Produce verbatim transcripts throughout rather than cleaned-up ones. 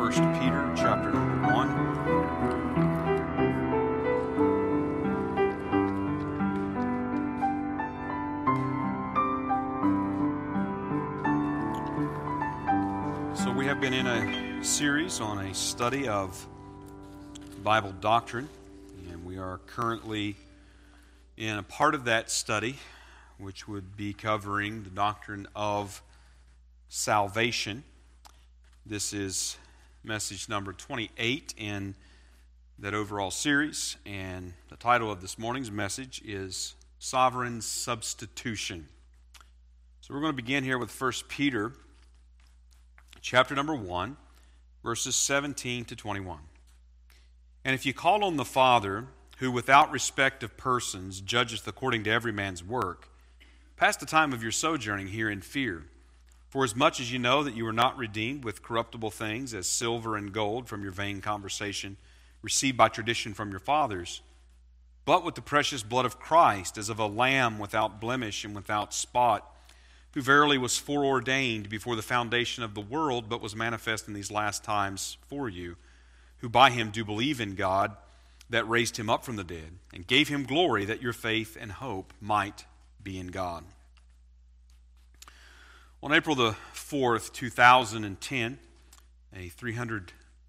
First Peter chapter number one. So we have been in a series on a study of Bible doctrine, and we are currently in a part of that study which would be covering the doctrine of salvation. This is message number twenty-eight in that overall series, and the title of this morning's message is Sovereign Substitution. So we're going to begin here with First Peter chapter number one, verses seventeen to twenty-one. And if you call on the Father, who without respect of persons judgeth according to every man's work, pass the time of your sojourning here in fear. For as much as you know that you were not redeemed with corruptible things, as silver and gold from your vain conversation, received by tradition from your fathers, but with the precious blood of Christ, as of a lamb without blemish and without spot, who verily was foreordained before the foundation of the world, but was manifest in these last times for you, who by him do believe in God, that raised him up from the dead, and gave him glory, that your faith and hope might be in God. On April the fourth, two thousand ten, a three hundred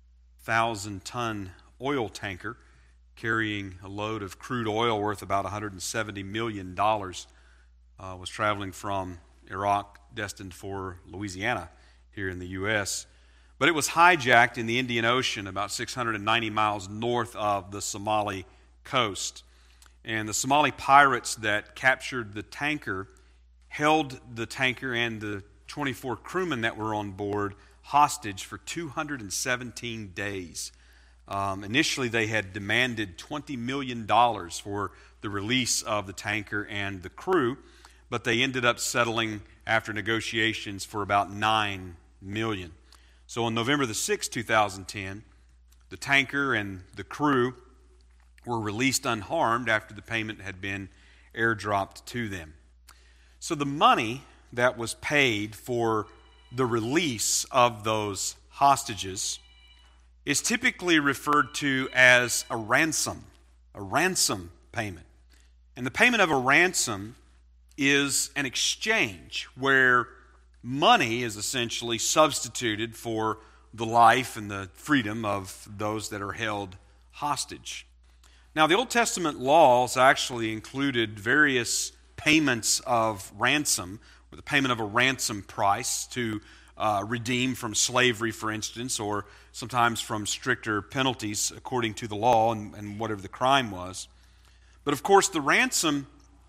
thousand ton oil tanker carrying a load of crude oil worth about one hundred seventy million dollars uh, was traveling from Iraq, destined for Louisiana here in the U S But it was hijacked in the Indian Ocean about six hundred ninety miles north of the Somali coast. And the Somali pirates that captured the tanker held the tanker and the twenty-four crewmen that were on board hostage for two hundred seventeen days. Um, initially, they had demanded twenty million dollars for the release of the tanker and the crew, but they ended up settling after negotiations for about nine million dollars. So on November the sixth, two thousand ten, the tanker and the crew were released unharmed after the payment had been airdropped to them. So the money that was paid for the release of those hostages is typically referred to as a ransom, a ransom payment. And the payment of a ransom is an exchange where money is essentially substituted for the life and the freedom of those that are held hostage. Now, the Old Testament laws actually included various payments of ransom, or the payment of a ransom price to uh, redeem from slavery, for instance, or sometimes from stricter penalties according to the law and, and whatever the crime was. But of course, the ransom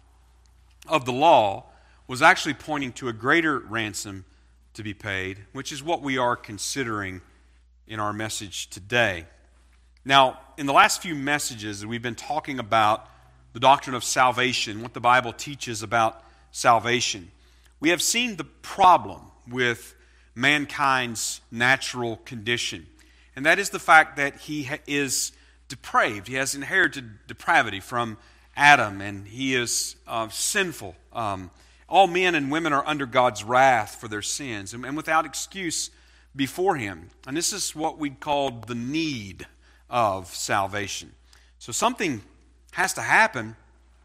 of the law was actually pointing to a greater ransom to be paid, which is what we are considering in our message today. Now, in the last few messages, we've been talking about the doctrine of salvation, what the Bible teaches about salvation. We have seen the problem with mankind's natural condition, and that is the fact that he is depraved. He has inherited depravity from Adam, and he is uh, sinful. Um, all men and women are under God's wrath for their sins, and, and without excuse before him. And this is what we call the need of salvation. So something has to happen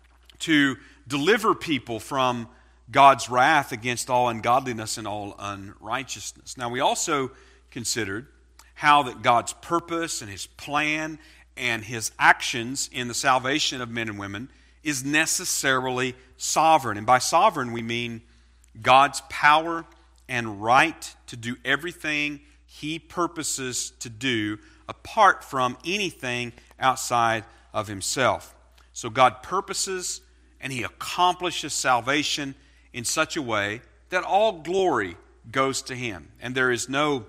to deliver people from God's wrath against all ungodliness and all unrighteousness. Now, we also considered how that God's purpose and his plan and his actions in the salvation of men and women is necessarily sovereign. And by sovereign, we mean God's power and right to do everything he purposes to do apart from anything outside of himself. So God purposes and he accomplishes salvation in such a way that all glory goes to him. And there is no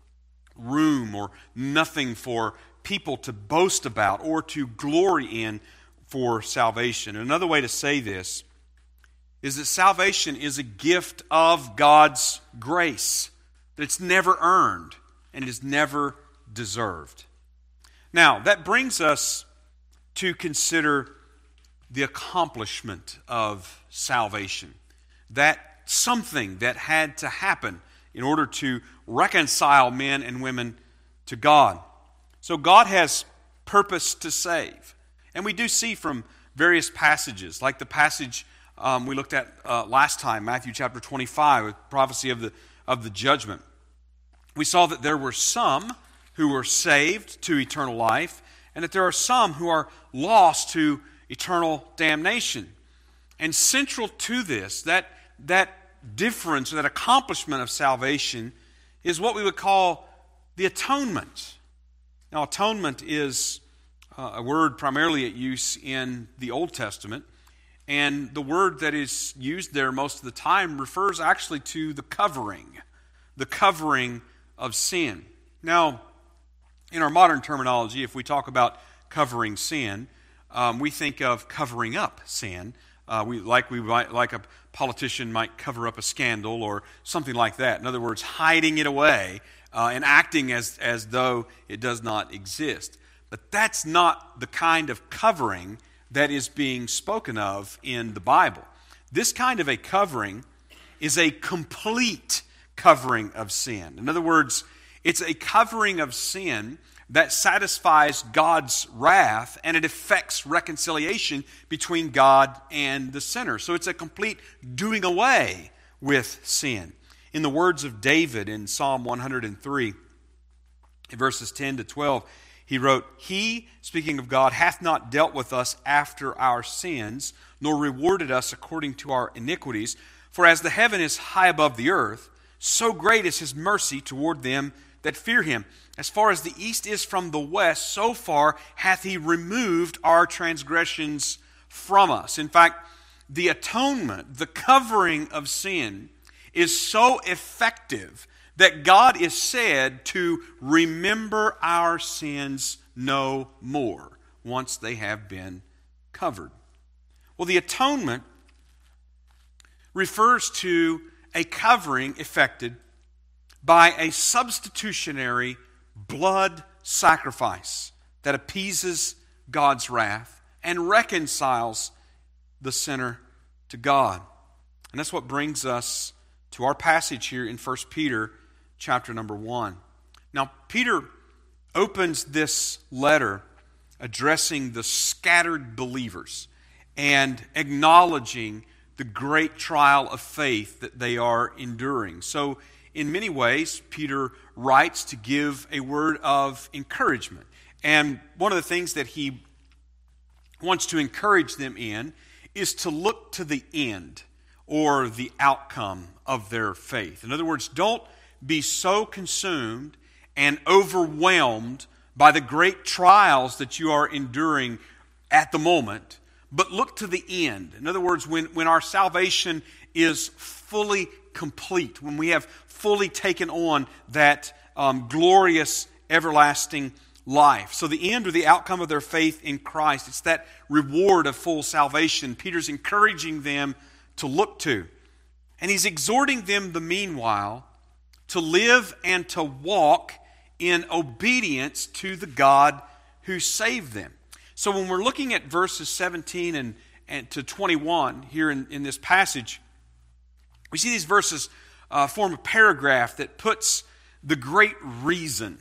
room or nothing for people to boast about or to glory in for salvation. Another way to say this is that salvation is a gift of God's grace, that it's never earned and is never deserved. Now, that brings us to consider the accomplishment of salvation. That something that had to happen in order to reconcile men and women to God. So God has purpose to save. And we do see from various passages, like the passage um, we looked at uh, last time, Matthew chapter twenty-five, with prophecy of the, of the judgment. We saw that there were some who were saved to eternal life, and that there are some who are lost to eternal damnation. And central to this, that, that difference, that accomplishment of salvation, is what we would call the atonement. Now, atonement is uh, a word primarily at use in the Old Testament, and the word that is used there most of the time refers actually to the covering, the covering of sin. Now, in our modern terminology, if we talk about covering sin, um, we think of covering up sin. Uh, we like we might, like a politician might cover up a scandal or something like that. In other words, hiding it away uh, and acting as as though it does not exist. But that's not the kind of covering that is being spoken of in the Bible. This kind of a covering is a complete covering of sin. In other words, it's a covering of sin that satisfies God's wrath, and it effects reconciliation between God and the sinner. So it's a complete doing away with sin. In the words of David in Psalm one hundred three, verses ten to twelve, he wrote, "He," speaking of God, "hath not dealt with us after our sins, nor rewarded us according to our iniquities. For as the heaven is high above the earth, so great is his mercy toward them that fear him. As far as the east is from the west, so far hath he removed our transgressions from us." In fact, the atonement, the covering of sin, is so effective that God is said to remember our sins no more once they have been covered. Well, the atonement refers to a covering effected by a substitutionary blood sacrifice that appeases God's wrath and reconciles the sinner to God. And that's what brings us to our passage here in First Peter chapter number one. Now, Peter opens this letter addressing the scattered believers and acknowledging the great trial of faith that they are enduring. So, in many ways, Peter writes to give a word of encouragement. And one of the things that he wants to encourage them in is to look to the end or the outcome of their faith. In other words, don't be so consumed and overwhelmed by the great trials that you are enduring at the moment, but look to the end. In other words, when, when our salvation is fully complete, when we have fully taken on that um, glorious, everlasting life. So the end or the outcome of their faith in Christ, it's that reward of full salvation Peter's encouraging them to look to. And he's exhorting them the meanwhile to live and to walk in obedience to the God who saved them. So when we're looking at verses seventeen and, and to twenty-one here in, in this passage, we see these verses uh, form a paragraph that puts the great reason.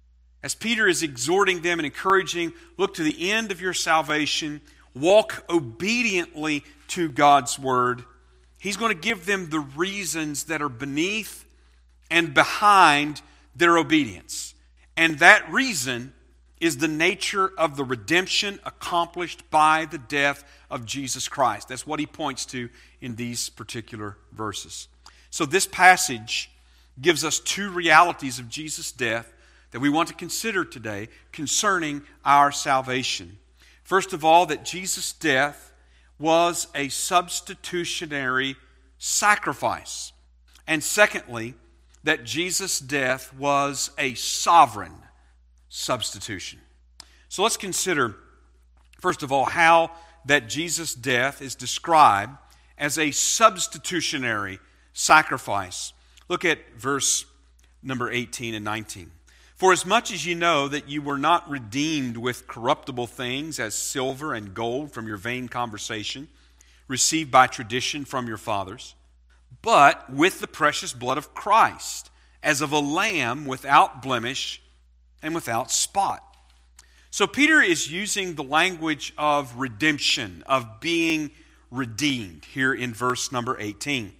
As Peter is exhorting them and encouraging, look to the end of your salvation, walk obediently to God's word. He's going to give them the reasons that are beneath and behind their obedience. And that reason is the nature of the redemption accomplished by the death of Jesus Christ. That's what he points to in these particular verses. So this passage gives us two realities of Jesus' death that we want to consider today concerning our salvation. First of all, that Jesus' death was a substitutionary sacrifice. And secondly, that Jesus' death was a sovereign substitution. So let's consider, first of all, how that Jesus' death is described as a substitutionary sacrifice. Look at verse number eighteen and nineteen. For as much as you know that you were not redeemed with corruptible things as silver and gold from your vain conversation, received by tradition from your fathers, but with the precious blood of Christ, as of a lamb without blemish and without spot. So Peter is using the language of redemption, of being redeemed, here in verse number eighteen.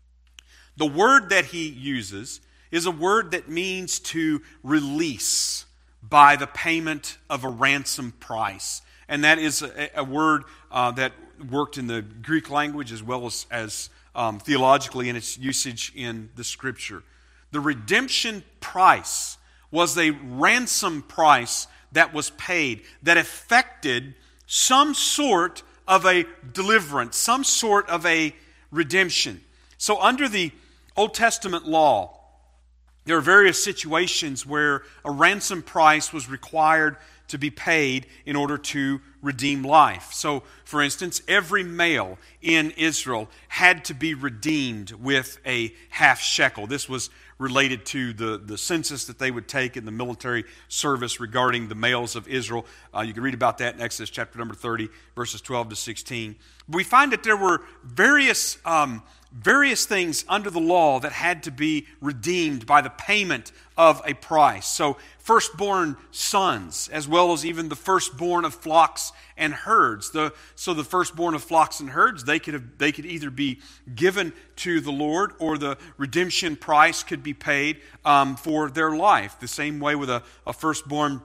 The word that he uses is a word that means to release by the payment of a ransom price. And that is a, a word uh, that worked in the Greek language as well as, as um, theologically in its usage in the Scripture. The redemption price was a ransom price that was paid, that affected some sort of a deliverance, some sort of a redemption. So under the Old Testament law, there are various situations where a ransom price was required to be paid in order to redeem life. So, for instance, every male in Israel had to be redeemed with a half shekel. This was related to the, the census that they would take in the military service regarding the males of Israel. Uh, you can read about that in Exodus chapter number thirty, verses twelve to sixteen. But we find that there were various um, various things under the law that had to be redeemed by the payment of a price. So firstborn sons, as well as even the firstborn of flocks and herds. The, so the firstborn of flocks and herds, they could have, they could either be given to the Lord, or the redemption price could be paid um, for their life. The same way with a, a firstborn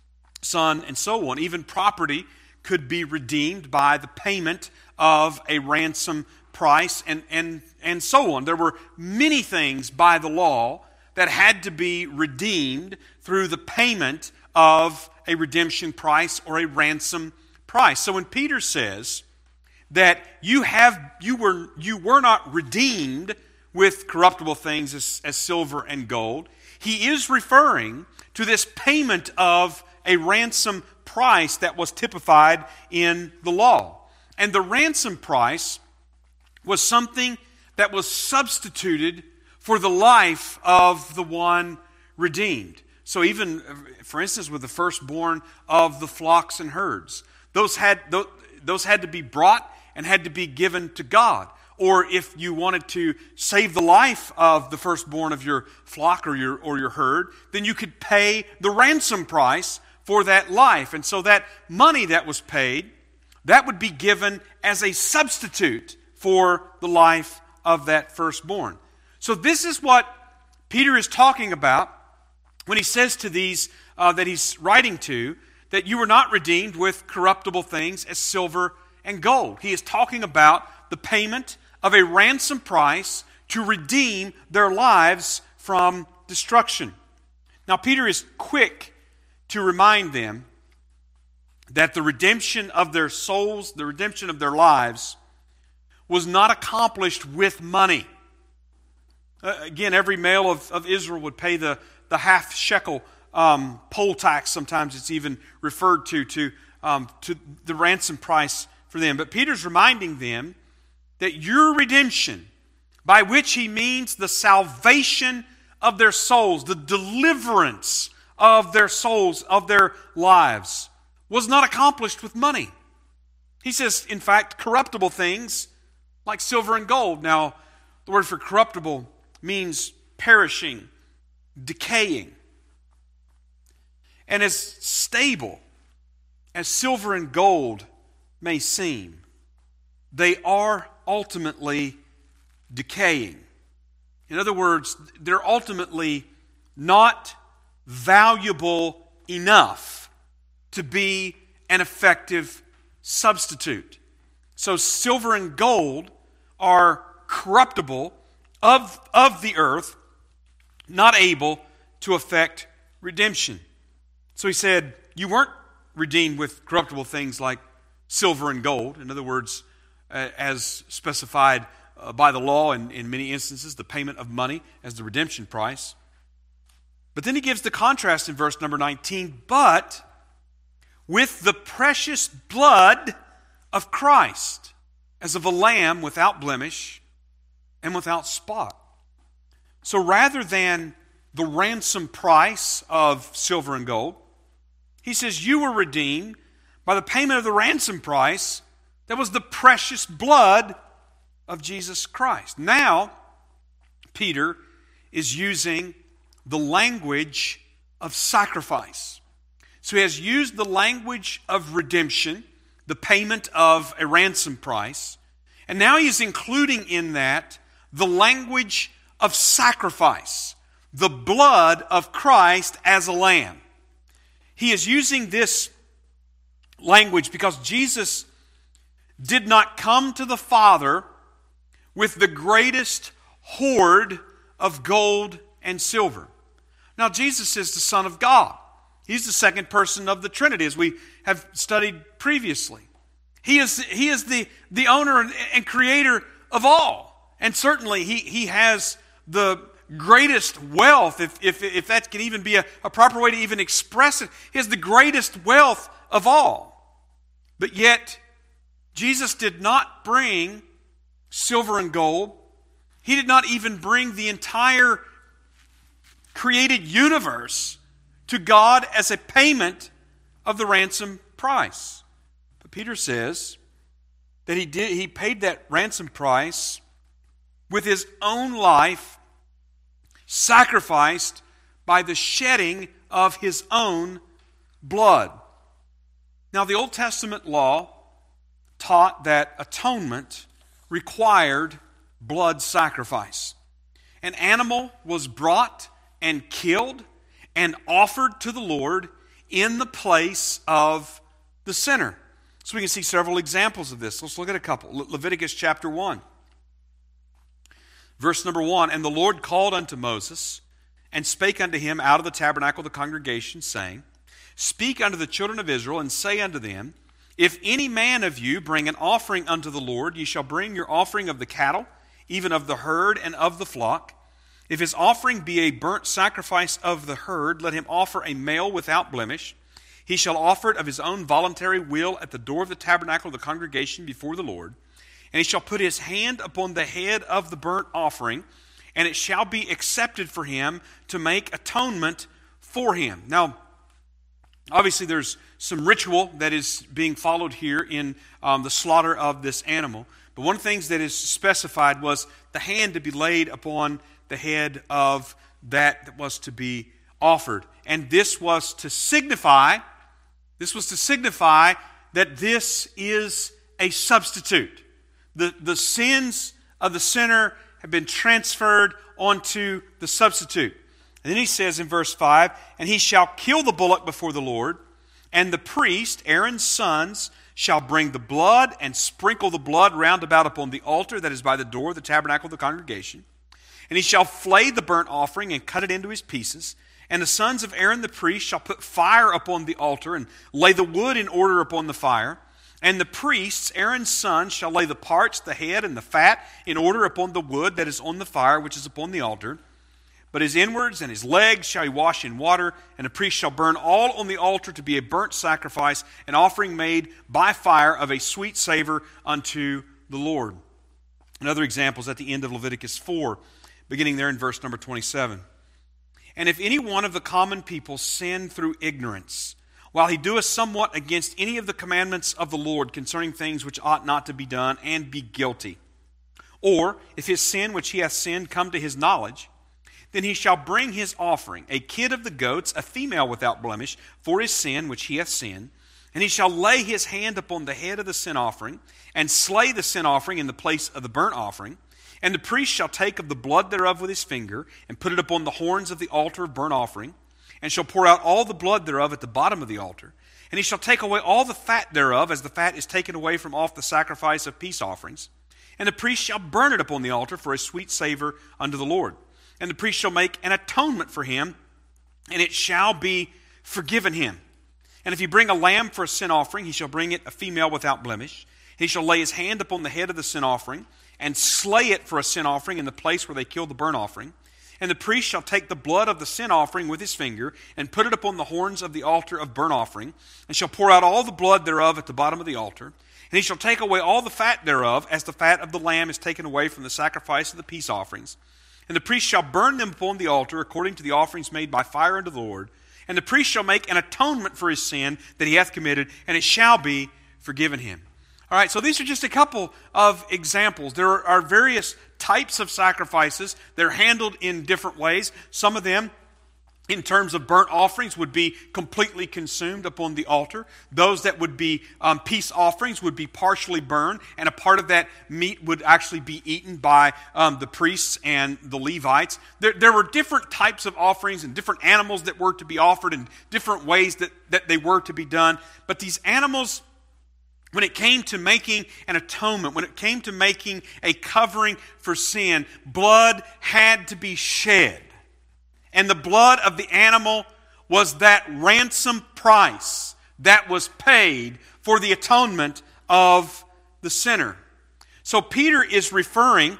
son and so on. Even property could be redeemed by the payment of a ransom price, and, and, and so on. There were many things by the law that had to be redeemed through the payment of a redemption price or a ransom price. So when Peter says that you have you were you were not redeemed with corruptible things as, as silver and gold, he is referring to this payment of a ransom price that was typified in the law. And the ransom price was something that was substituted for the life of the one redeemed. So even, for instance, with the firstborn of the flocks and herds, those had those had to be brought and had to be given to God. Or if you wanted to save the life of the firstborn of your flock or your or your herd, then you could pay the ransom price for that life. And so that money that was paid, that would be given as a substitute for the life of that firstborn. So this is what Peter is talking about when he says to these uh, that he's writing to, that you were not redeemed with corruptible things as silver and gold. He is talking about the payment of a ransom price to redeem their lives from destruction. Now Peter is quick to remind them that the redemption of their souls, the redemption of their lives, was not accomplished with money. Uh, again, every male of, of Israel would pay the, the half shekel um, poll tax. Sometimes it's even referred to, to, um, to the ransom price for them. But Peter's reminding them that your redemption, by which he means the salvation of their souls, the deliverance of their souls, of their lives, was not accomplished with money. He says, in fact, corruptible things like silver and gold. Now, the word for corruptible means perishing, decaying. And as stable as silver and gold may seem, they are ultimately decaying. In other words, they're ultimately not valuable enough to be an effective substitute. So silver and gold are corruptible, of, of the earth, not able to effect redemption. So he said, you weren't redeemed with corruptible things like silver and gold. In other words, uh, as specified uh, by the law in, in many instances, the payment of money as the redemption price. But then he gives the contrast in verse number nineteen, but with the precious blood of Christ, as of a lamb without blemish and without spot. So rather than the ransom price of silver and gold, he says you were redeemed by the payment of the ransom price that was the precious blood of Jesus Christ. Now, Peter is using the language of sacrifice. So he has used the language of redemption, the payment of a ransom price, and now he is including in that the language of sacrifice, the blood of Christ as a lamb. He is using this language because Jesus did not come to the Father with the greatest hoard of gold and silver. Now, Jesus is the Son of God. He's the second person of the Trinity, as we have studied previously. He is, he is the, the owner and, and creator of all. And certainly he, he has the greatest wealth, if, if, if that can even be a, a proper way to even express it. He has the greatest wealth of all. But yet, Jesus did not bring silver and gold. He did not even bring the entire created universe to God as a payment of the ransom price. But Peter says that he did he paid that ransom price with his own life, sacrificed by the shedding of his own blood. Now, the Old Testament law taught that atonement required blood sacrifice. An animal was brought and killed and offered to the Lord in the place of the sinner. So we can see several examples of this. Let's look at a couple. Le- Leviticus chapter one. Verse number one, "And the Lord called unto Moses, and spake unto him out of the tabernacle of the congregation, saying, Speak unto the children of Israel, and say unto them, If any man of you bring an offering unto the Lord, ye shall bring your offering of the cattle, even of the herd and of the flock. If his offering be a burnt sacrifice of the herd, let him offer a male without blemish. He shall offer it of his own voluntary will at the door of the tabernacle of the congregation before the Lord. And he shall put his hand upon the head of the burnt offering, and it shall be accepted for him to make atonement for him." Now, obviously there's some ritual that is being followed here in um, the slaughter of this animal. But one of the things that is specified was the hand to be laid upon the head of that that was to be offered. And this was to signify, this was to signify that this is a substitute. The, the sins of the sinner have been transferred onto the substitute. And then he says in verse five, "And he shall kill the bullock before the Lord, and the priest, Aaron's sons, shall bring the blood and sprinkle the blood round about upon the altar that is by the door of the tabernacle of the congregation. And he shall flay the burnt offering and cut it into his pieces. And the sons of Aaron the priest shall put fire upon the altar and lay the wood in order upon the fire. And the priests, Aaron's sons, shall lay the parts, the head, and the fat in order upon the wood that is on the fire, which is upon the altar. But his inwards and his legs shall he wash in water, and the priest shall burn all on the altar to be a burnt sacrifice, an offering made by fire of a sweet savor unto the Lord." Another example is at the end of Leviticus four, beginning there in verse number twenty-seven. "And if any one of the common people sin through ignorance, while he doeth somewhat against any of the commandments of the Lord concerning things which ought not to be done, and be guilty, or if his sin which he hath sinned come to his knowledge, then he shall bring his offering, a kid of the goats, a female without blemish, for his sin which he hath sinned. And he shall lay his hand upon the head of the sin offering, and slay the sin offering in the place of the burnt offering. And the priest shall take of the blood thereof with his finger, and put it upon the horns of the altar of burnt offering, and shall pour out all the blood thereof at the bottom of the altar. And he shall take away all the fat thereof, as the fat is taken away from off the sacrifice of peace offerings. And the priest shall burn it upon the altar for a sweet savor unto the Lord. And the priest shall make an atonement for him, and it shall be forgiven him. And if he bring a lamb for a sin offering, he shall bring it a female without blemish. He shall lay his hand upon the head of the sin offering, and slay it for a sin offering in the place where they killed the burnt offering. And the priest shall take the blood of the sin offering with his finger, and put it upon the horns of the altar of burnt offering, and shall pour out all the blood thereof at the bottom of the altar. And he shall take away all the fat thereof, as the fat of the lamb is taken away from the sacrifice of the peace offerings. And the priest shall burn them upon the altar according to the offerings made by fire unto the Lord. And the priest shall make an atonement for his sin that he hath committed, and it shall be forgiven him." All right, so these are just a couple of examples. There are various types of sacrifices. They're handled in different ways. Some of them in terms of burnt offerings, would be completely consumed upon the altar. Those that would be um, peace offerings would be partially burned, and a part of that meat would actually be eaten by um, the priests and the Levites. There, there were different types of offerings and different animals that were to be offered and different ways that, that they were to be done. But these animals, when it came to making an atonement, when it came to making a covering for sin, blood had to be shed. And the blood of the animal was that ransom price that was paid for the atonement of the sinner. So Peter is referring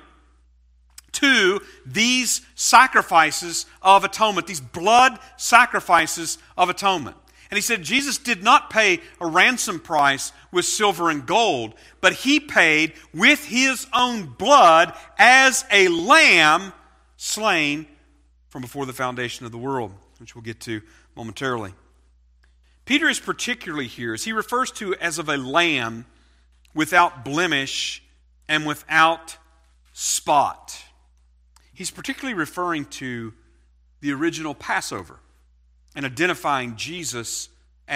to these sacrifices of atonement, these blood sacrifices of atonement. And he said Jesus did not pay a ransom price with silver and gold, but he paid with his own blood as a lamb slain from before the foundation of the world, which we'll get to momentarily. Peter is particularly here, as he refers to as of a lamb without blemish and without spot. He's particularly referring to the original Passover and identifying Jesus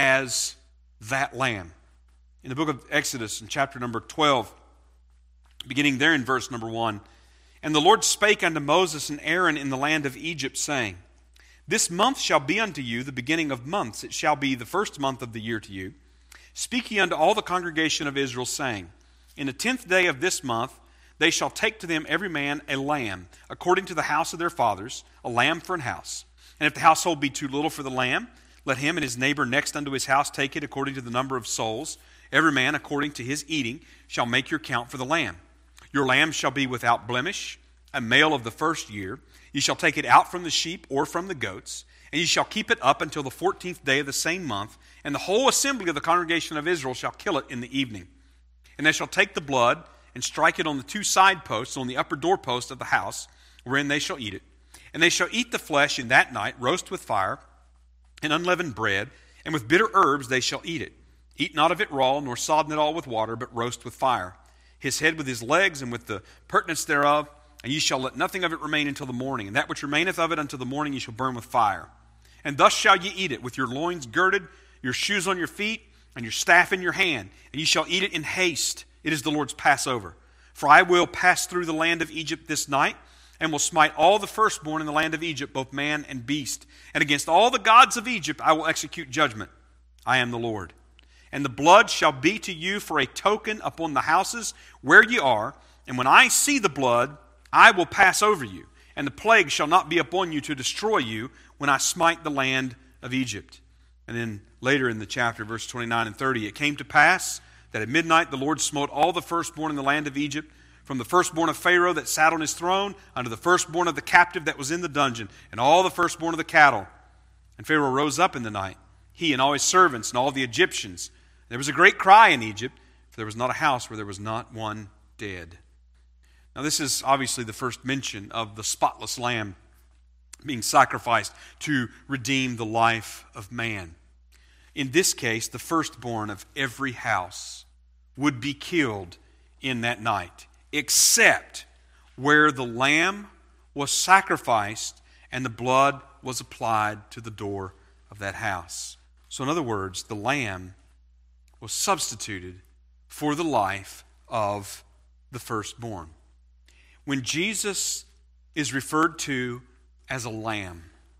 as that lamb. In the book of Exodus, in chapter number twelve, beginning there in verse number one, "And the Lord spake unto Moses and Aaron in the land of Egypt, saying, This month shall be unto you the beginning of months. It shall be the first month of the year to you. Speak ye unto all the congregation of Israel, saying, In the tenth day of this month they shall take to them every man a lamb, according to the house of their fathers, a lamb for an house. And if the household be too little for the lamb, let him and his neighbor next unto his house take it according to the number of souls. Every man according to his eating shall make your count for the lamb. Your lamb shall be without blemish, a male of the first year. You shall take it out from the sheep or from the goats, and you shall keep it up until the fourteenth day of the same month, and the whole assembly of the congregation of Israel shall kill it in the evening. And they shall take the blood and strike it on the two side posts on the upper doorpost of the house, wherein they shall eat it. And they shall eat the flesh in that night, roast with fire, and unleavened bread, and with bitter herbs they shall eat it. Eat not of it raw, nor sodden it all with water, but roast with fire. His head with his legs, and with the pertinence thereof, and ye shall let nothing of it remain until the morning. And that which remaineth of it until the morning ye shall burn with fire. And thus shall ye eat it, with your loins girded, your shoes on your feet, and your staff in your hand. And ye shall eat it in haste. It is the Lord's Passover. For I will pass through the land of Egypt this night, and will smite all the firstborn in the land of Egypt, both man and beast. And against all the gods of Egypt I will execute judgment. I am the Lord. And the blood shall be to you for a token upon the houses where ye are. And when I see the blood, I will pass over you. And the plague shall not be upon you to destroy you when I smite the land of Egypt. And then later in the chapter, verse twenty-nine and thirty, it came to pass that at midnight the Lord smote all the firstborn in the land of Egypt, from the firstborn of Pharaoh that sat on his throne, unto the firstborn of the captive that was in the dungeon, and all the firstborn of the cattle. And Pharaoh rose up in the night, he and all his servants and all the Egyptians. There was a great cry in Egypt, for there was not a house where there was not one dead. Now this is obviously the first mention of the spotless lamb being sacrificed to redeem the life of man. In this case, the firstborn of every house would be killed in that night, except where the lamb was sacrificed and the blood was applied to the door of that house. So in other words, the lamb was substituted for the life of the firstborn. When Jesus is referred to as a lamb,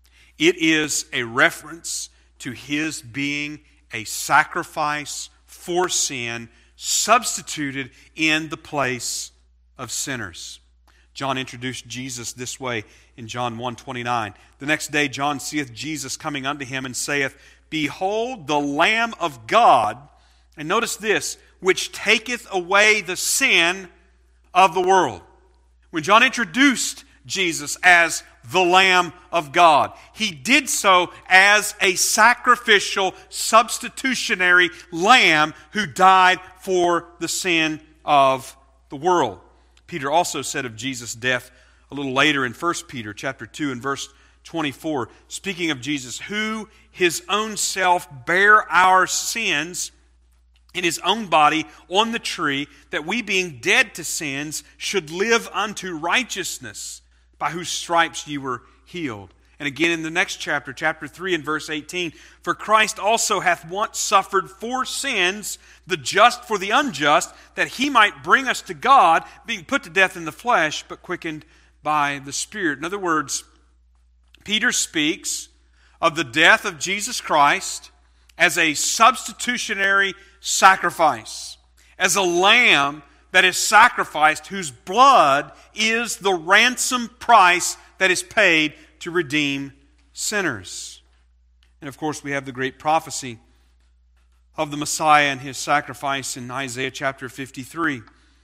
it is a reference to his being a sacrifice for sin, substituted in the place of sinners. John introduced Jesus this way in John one twenty-nine. The next day John seeth Jesus coming unto him, and saith, Behold the Lamb of God, and notice this, which taketh away the sin of the world. When John introduced Jesus as the Lamb of God, he did so as a sacrificial, substitutionary lamb who died for the sin of the world. Peter also said of Jesus' death a little later in First Peter chapter two and verse twenty-four, speaking of Jesus, who his own self bare our sins in his own body on the tree, that we being dead to sins should live unto righteousness, by whose stripes ye were healed. And again in the next chapter, chapter three and verse eighteen, for Christ also hath once suffered for sins, the just for the unjust, that he might bring us to God, being put to death in the flesh, but quickened by the Spirit. In other words, Peter speaks of the death of Jesus Christ as a substitutionary sacrifice, as a lamb that is sacrificed, whose blood is the ransom price that is paid to redeem sinners. And of course we have the great prophecy of the Messiah and his sacrifice in Isaiah chapter fifty-three.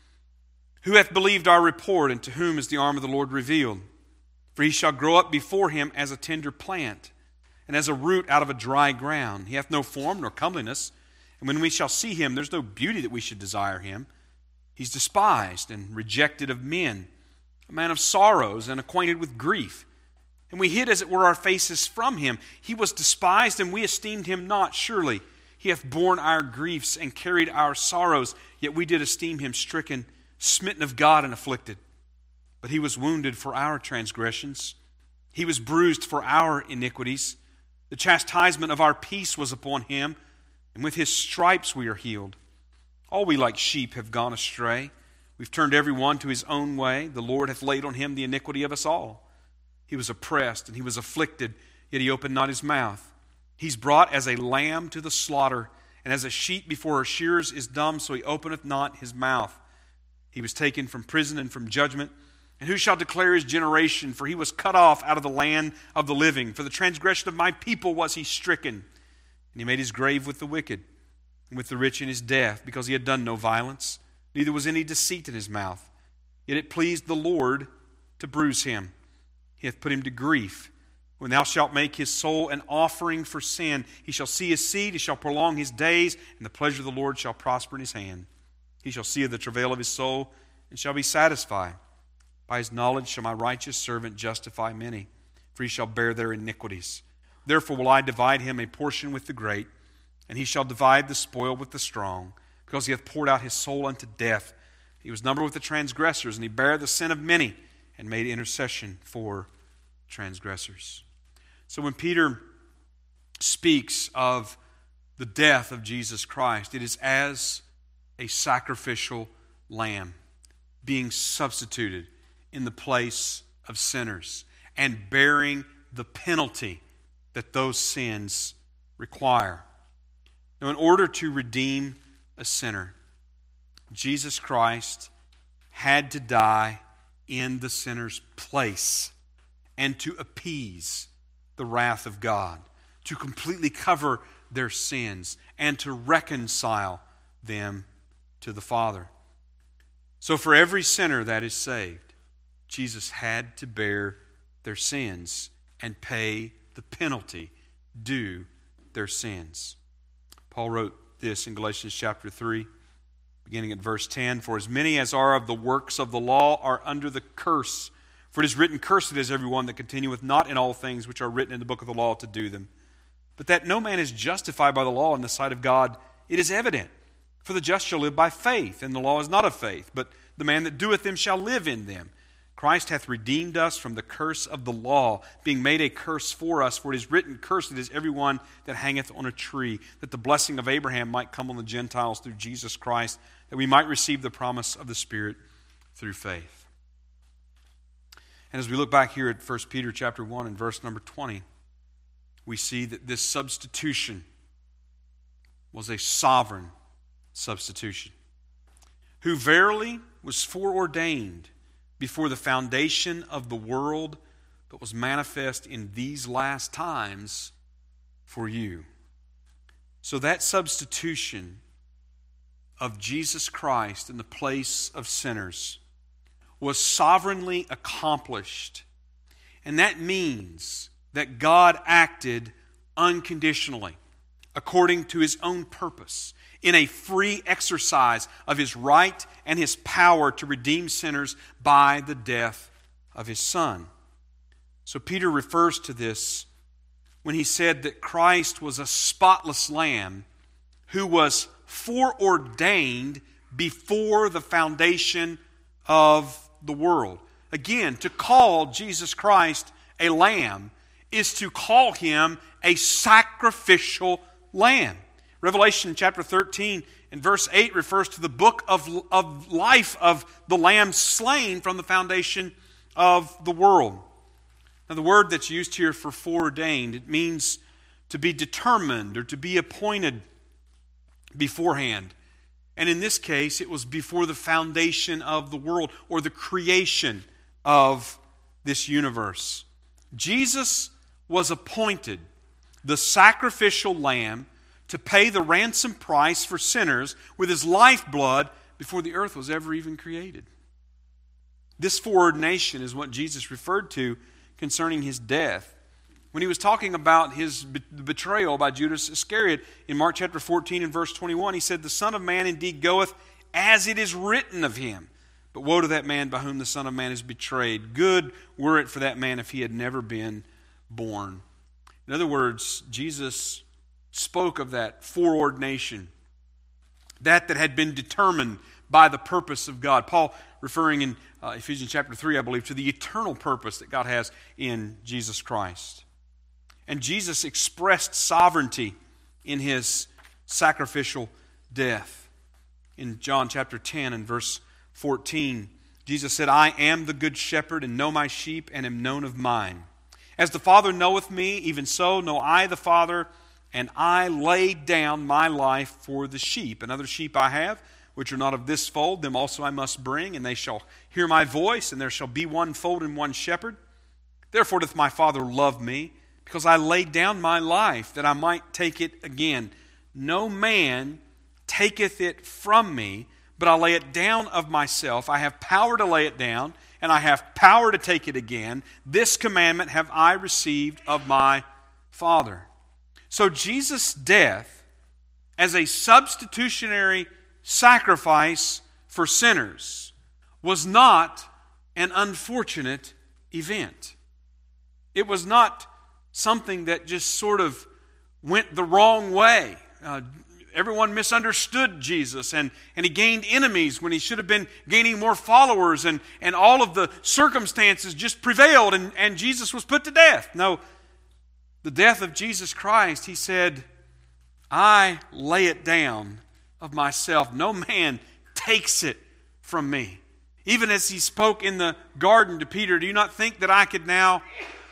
Who hath believed our report, and to whom is the arm of the Lord revealed? For he shall grow up before him as a tender plant, and as a root out of a dry ground. He hath no form nor comeliness, and when we shall see him, there's no beauty that we should desire him. He's despised and rejected of men, a man of sorrows and acquainted with grief. And we hid, as it were, our faces from him. He was despised, and we esteemed him not. Surely he hath borne our griefs and carried our sorrows. Yet we did esteem him stricken, smitten of God, and afflicted. But he was wounded for our transgressions. He was bruised for our iniquities. The chastisement of our peace was upon him, and with his stripes we are healed. All we like sheep have gone astray. We've turned every one to his own way. The Lord hath laid on him the iniquity of us all. He was oppressed and he was afflicted, yet he opened not his mouth. He's brought as a lamb to the slaughter, and as a sheep before her shearers is dumb, so he openeth not his mouth. He was taken from prison and from judgment. And who shall declare his generation? For he was cut off out of the land of the living. For the transgression of my people was he stricken. And he made his grave with the wicked, and with the rich in his death, because he had done no violence, neither was any deceit in his mouth. Yet it pleased the Lord to bruise him. He hath put him to grief. When thou shalt make his soul an offering for sin, he shall see his seed, he shall prolong his days, and the pleasure of the Lord shall prosper in his hand. He shall see of the travail of his soul, and shall be satisfied. By his knowledge shall my righteous servant justify many, for he shall bear their iniquities. Therefore will I divide him a portion with the great, and he shall divide the spoil with the strong, because he hath poured out his soul unto death. He was numbered with the transgressors, and he bare the sin of many, and made intercession for transgressors. So when Peter speaks of the death of Jesus Christ, it is as a sacrificial lamb being substituted in the place of sinners and bearing the penalty that those sins require. Now, in order to redeem a sinner, Jesus Christ had to die in the sinner's place and to appease the wrath of God, to completely cover their sins and to reconcile them to the Father. So for every sinner that is saved, Jesus had to bear their sins and pay the penalty due their sins. Paul wrote this in Galatians chapter three, beginning at verse ten, For as many as are of the works of the law are under the curse. For it is written, Cursed is everyone that continueth not in all things which are written in the book of the law to do them. But that no man is justified by the law in the sight of God, it is evident. For the just shall live by faith, and the law is not of faith, but the man that doeth them shall live in them. Christ hath redeemed us from the curse of the law, being made a curse for us. For it is written, Cursed is everyone that hangeth on a tree, that the blessing of Abraham might come on the Gentiles through Jesus Christ, that we might receive the promise of the Spirit through faith. And as we look back here at First Peter chapter one and verse number twenty, we see that this substitution was a sovereign substitution, who verily was foreordained before the foundation of the world, but was manifest in these last times for you. So that substitution of Jesus Christ in the place of sinners was sovereignly accomplished. And that means that God acted unconditionally, according to his own purpose, in a free exercise of his right and his power to redeem sinners by the death of his Son. So Peter refers to this when he said that Christ was a spotless lamb who was foreordained before the foundation of the world. Again, to call Jesus Christ a lamb is to call him a sacrificial lamb. Revelation chapter thirteen and verse eight refers to the book of, of life of the lamb slain from the foundation of the world. Now, the word that's used here for foreordained, it means to be determined or to be appointed beforehand. And in this case, it was before the foundation of the world or the creation of this universe. Jesus was appointed the sacrificial lamb to pay the ransom price for sinners with his lifeblood before the earth was ever even created. This foreordination is what Jesus referred to concerning his death. When he was talking about his betrayal by Judas Iscariot in Mark chapter fourteen and verse twenty-one, he said, "The Son of Man indeed goeth as it is written of him. But woe to that man by whom the Son of Man is betrayed. Good were it for that man if he had never been born." In other words, Jesus spoke of that foreordination, that that had been determined by the purpose of God. Paul referring in uh, Ephesians chapter three, I believe, to the eternal purpose that God has in Jesus Christ. And Jesus expressed sovereignty in his sacrificial death. In John chapter ten and verse fourteen, Jesus said, "I am the good shepherd, and know my sheep, and am known of mine. As the Father knoweth me, even so know I the Father, and I lay down my life for the sheep. And other sheep I have, which are not of this fold, them also I must bring, and they shall hear my voice, and there shall be one fold and one shepherd. Therefore doth my Father love me, because I laid down my life, that I might take it again. No man taketh it from me, but I lay it down of myself. I have power to lay it down, and I have power to take it again. This commandment have I received of my Father." So Jesus' death as a substitutionary sacrifice for sinners was not an unfortunate event. It was not something that just sort of went the wrong way. Uh, everyone misunderstood Jesus, and, and he gained enemies when he should have been gaining more followers, and, and all of the circumstances just prevailed, and, and Jesus was put to death. No, the death of Jesus Christ, he said, "I lay it down of myself. No man takes it from me." Even as he spoke in the garden to Peter, "Do you not think that I could now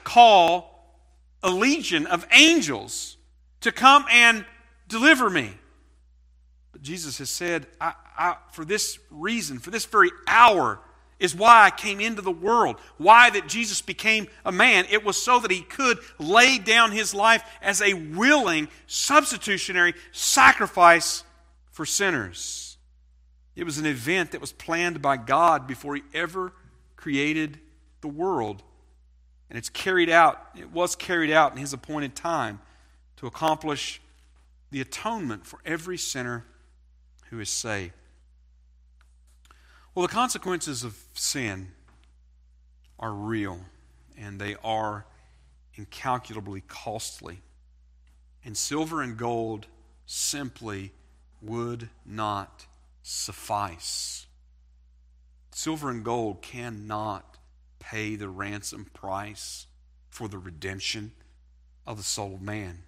call a legion of angels to come and deliver me?" But Jesus has said, I, I, for this reason, for this very hour, is why I came into the world. Why that Jesus became a man. It was so that he could lay down his life as a willing, substitutionary sacrifice for sinners. It was an event that was planned by God before he ever created the world. And it's carried out, it was carried out in his appointed time to accomplish the atonement for every sinner who is saved. Well, the consequences of sin are real, and they are incalculably costly. And silver and gold simply would not suffice. Silver and gold cannot pay the ransom price for the redemption of the soul of man.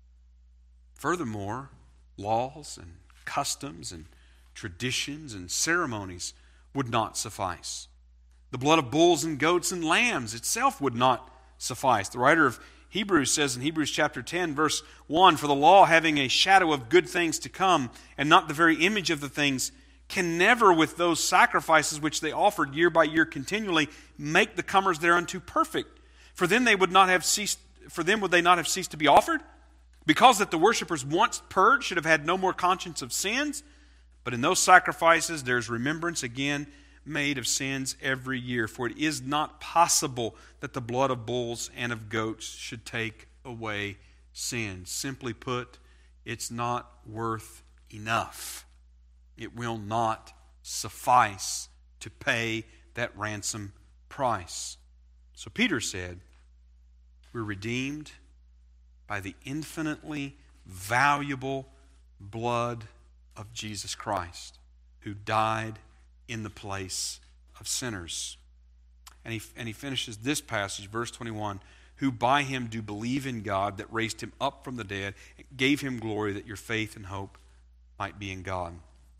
Furthermore, laws and customs and traditions and ceremonies would not suffice. The blood of bulls and goats and lambs itself would not suffice. The writer of Hebrews says in Hebrews chapter ten, verse one, "For the law, having a shadow of good things to come, and not the very image of the things, can never with those sacrifices which they offered year by year continually make the comers thereunto perfect. For then they would not have ceased, for them would they not have ceased to be offered? Because that the worshippers once purged should have had no more conscience of sins. But in those sacrifices there's remembrance again made of sins every year. For it is not possible that the blood of bulls and of goats should take away sins." Simply put, it's not worth enough. It will not suffice to pay that ransom price. So Peter said, we're redeemed by the infinitely valuable blood of Jesus Christ, who died in the place of sinners. And he, and he finishes this passage, verse twenty-one, who by him do believe in God that raised him up from the dead, and gave him glory, that your faith and hope might be in God.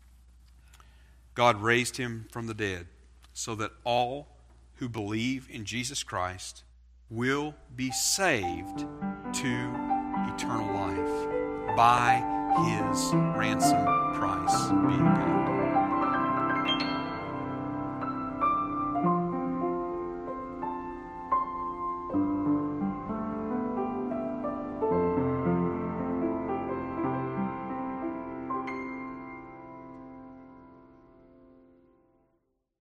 God raised him from the dead so that all who believe in Jesus Christ will be saved to eternal life by his ransom price being paid.